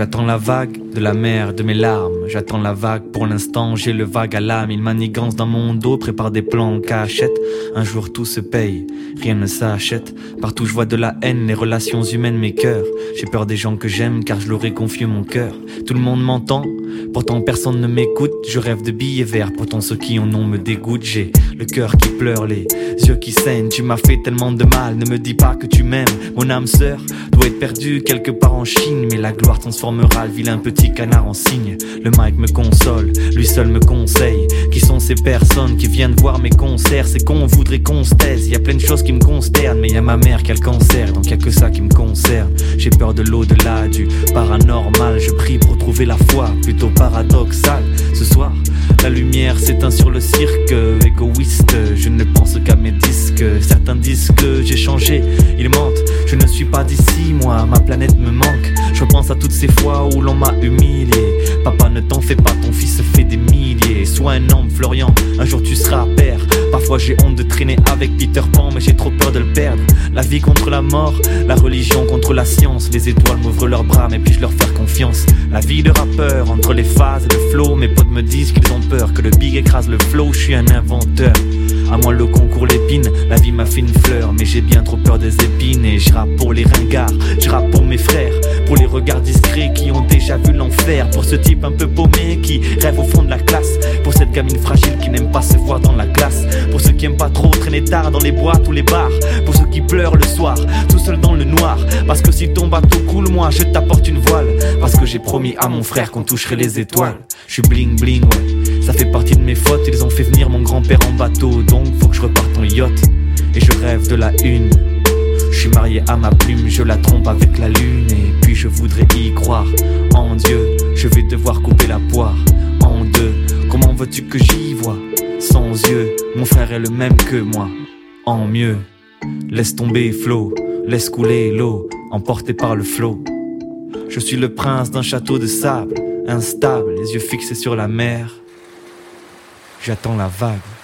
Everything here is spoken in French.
J'attends la vague de la mer, de mes larmes. J'attends la vague, pour l'instant j'ai le vague à l'âme. Il manigance dans mon dos, prépare des plans en cachette. Un jour tout se paye, rien ne s'achète. Partout je vois de la haine, les relations humaines, mes cœurs. J'ai peur des gens que j'aime car je leur ai confié mon cœur. Tout le monde m'entend, pourtant personne ne m'écoute. Je rêve de billets verts, pourtant ceux qui en ont me dégoûtent. J'ai le cœur qui pleure, les yeux qui saignent. Tu m'as fait tellement de mal, ne me dis pas que tu m'aimes. Mon âme sœur doit être perdue quelque part en Chine, mais la gloire transformera le vilain petit canard en cygne. Le mic me console, lui seul me conseille. Qui sont ces personnes qui viennent voir mes concerts? C'est qu'on voudrait qu'on se taise, y a plein de choses qui me consternent. Mais y a ma mère qui a le cancer, donc y a que ça qui me concerne. J'ai peur de l'au-delà, du paranormal. Je prie pour trouver la foi, plutôt paradoxale. Ce soir, la lumière s'éteint sur le cirque. Égoïste, je ne pense qu'à mes disques. Certains disent que j'ai changé, ils mentent. Je ne suis pas d'ici, moi, ma planète me manque. Je pense à toutes ces fois où l'on m'a humilié. Papa, ne t'en fais pas, ton fils se fait des milliers. Sois un homme, Florian, un jour tu seras père. Parfois j'ai honte de traîner avec Peter Pan, mais j'ai trop peur de le perdre. La vie contre la mort, la religion contre la science. Les étoiles m'ouvrent leurs bras, mais puis-je leur faire confiance? La vie de rappeur, entre les phases et le flow. Mes potes me disent qu'ils ont peur que le big écrase le flow. Je suis un inventeur, à moi le concours l'épine. La vie m'a fait une fleur, mais j'ai bien trop peur des épines. Et je rappe pour les ringards, je rappe pour mes frères, pour les regards discrets qui ont déjà vu l'enfer. Pour ce type un peu paumé qui rêve au fond de la classe. Pour cette gamine fragile qui n'aime pas se voir dans la glace. Pour ceux qui aiment pas trop traîner tard dans les boîtes ou les bars. Pour ceux qui pleurent le soir, tout seul dans le noir. Parce que si ton bateau coule, moi je t'apporte une voile. Parce que j'ai promis à mon frère qu'on toucherait les étoiles. Je suis bling bling, ouais, ça fait partie de mes fautes. Ils ont fait venir mon grand-père en bateau, donc faut que je reparte en yacht. Et je rêve de la une. Je suis marié à ma plume, je la trompe avec la lune. Et puis je voudrais y croire en Dieu. Je vais devoir couper la poire en deux. Comment veux-tu que j'y vois sans yeux? Mon frère est le même que moi, en mieux. Laisse tomber Flo, laisse couler l'eau, emporté par le flot. Je suis le prince d'un château de sable, instable, les yeux fixés sur la mer. J'attends la vague.